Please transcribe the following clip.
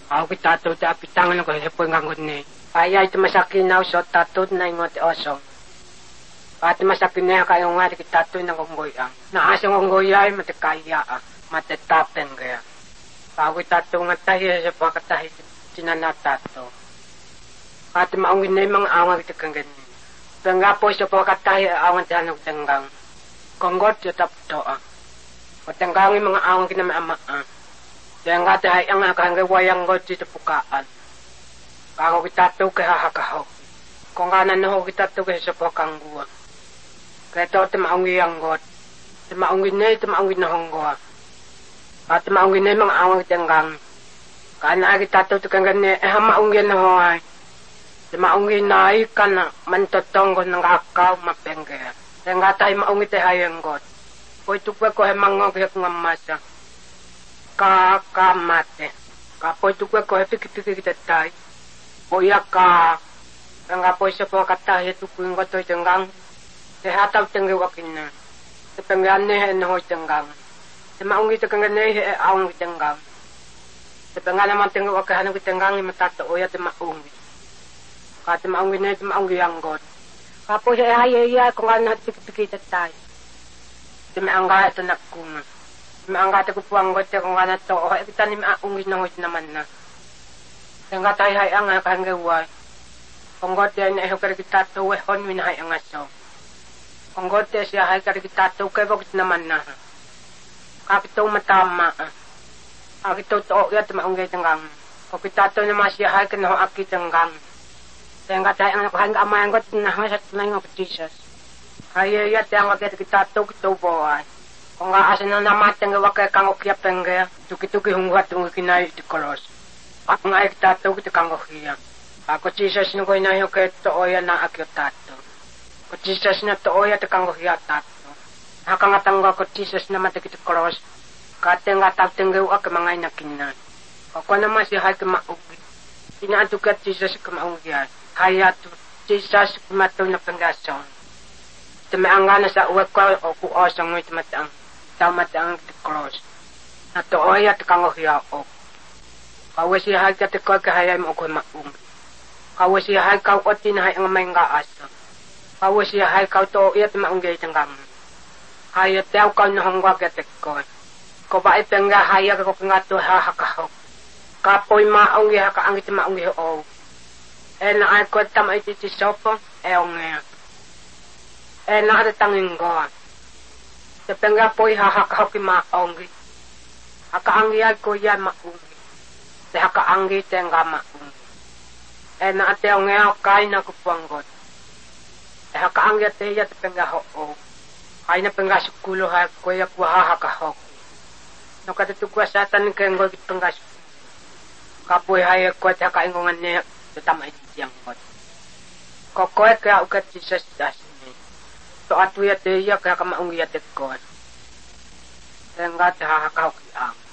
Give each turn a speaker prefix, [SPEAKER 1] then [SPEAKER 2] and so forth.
[SPEAKER 1] Ako kitato ta pitangan ko sa pangangod ni. Kaya ito masakin na usot tato na ingot osong. At masakin na kayo nga kitato ng konggoyang. Naasang konggoyay matakaya matatapen kaya. Ako kitato nga tayo sa pagkatahi sinanatato. At maungin na yung mga awang itakang ganyan. Tengah po sa pagkatahi awang tanong tenggang. Konggot sa tapto o tenggang yung mga awang kinamaama tengah tayo ang akang wayang god sa pukaan. Kako kitato kay hahakaho. Kung kanan ho kitato kay sa pagkangguwa. Kaya ito maungin ang god. Maungin na honggoa. At maungin na yung mga awang tenggang. Kana kitato kang ganyan maungin na ho ay. Maungin na ay ka na mantotong ko ng akaw mapengkaya. Tengah tayo maungin tayo hayang god. Kung itukwa ko ay mangogyak ng masa. Kakamate. Kapoy itukwa ko ay pikipiki kita tayo. Oya ka. Tengah po isa po katahi tukuin ko to'y tenggang. Hataw tenggi wakin na. Tepenggan niya na ho'y tenggang. Maungin tayo kang ganyan awang tenggang. Tepenggan naman tenggi wakin hanong tenggang matato oya maungin. Kati maungin na ito maungin ang god. Kapoy siya ay kung ano pikipiki kita tayo. Tumiangga ito nakuna. Tumiangga ito kupuang god kung ano ito. O kita ni maungin na ho'y naman na. Tengah tayo hay ang kahanggawa. Kung god yan ay hukar kita ito hon minahay ang aso. Kung god yan siya hay kar kita ito kay bakit naman na. Kapito matama. Akito to ya tumaunggay tenggang. Kung kita ito naman siya hay kanaho aki tenggang. Tengah tayo ang kahanggawa god na sa tunay ng Jesus. Kaya ya tengah kita ito kito boy. Kung aasan na naman tengah kay kang okyap tengah. Tuki-tuki hunggat tungi kinay di kolos. Ako nga ay tato kita kang ohiya. Ako Jesus nung ko'y nahiyo kay tooya na akyo tato. Ko Jesus na tooya ta kang ohiya tato. Haka nga tangga ko Jesus na matakit cross. Kate nga tagtenggaw ak mga inakinan. Ako naman si hay kamaugi. Inaanto ka Jesus kamaungya. Kaya to Jesus kumato na panggason. Tumianga na sa uwag ko o kuosang mo tumatang. Tamataang cross. Na tooya ta kang ohiya o. Kawasi hay katikoy kahayay mo ko maung. Kawasi hay kaw otin hay ang may ngaas. Kawasi hay kaw to iyat maunggay tanggam. Hayat daw kaw na hangwa katikoy. Ko ba ipengga hayag ko nga to hahakaho. Kapoy maung ya ka angit maung o. Na ay ko tam ay ti sopo eong nga. Na ada tanging go. Tepengga poy hahakaho ki maung. Aka angyag ko ya maung. Sa kaanggi tengga maung. Na ate ang ngayon kay na kupuang god. Sa kaanggi ate ya tepengga ho. Kay na pengga sukulo ha kuya kuha hakaho. No katutukwa sa tan kay god pengga. Kapoy hay ko ta kaingongan niya tamay tiyang god. Kokoy ka ukat Jesus das ni. To atuya te ya ka maung ya te god. Tengga ta hakaho ki ang.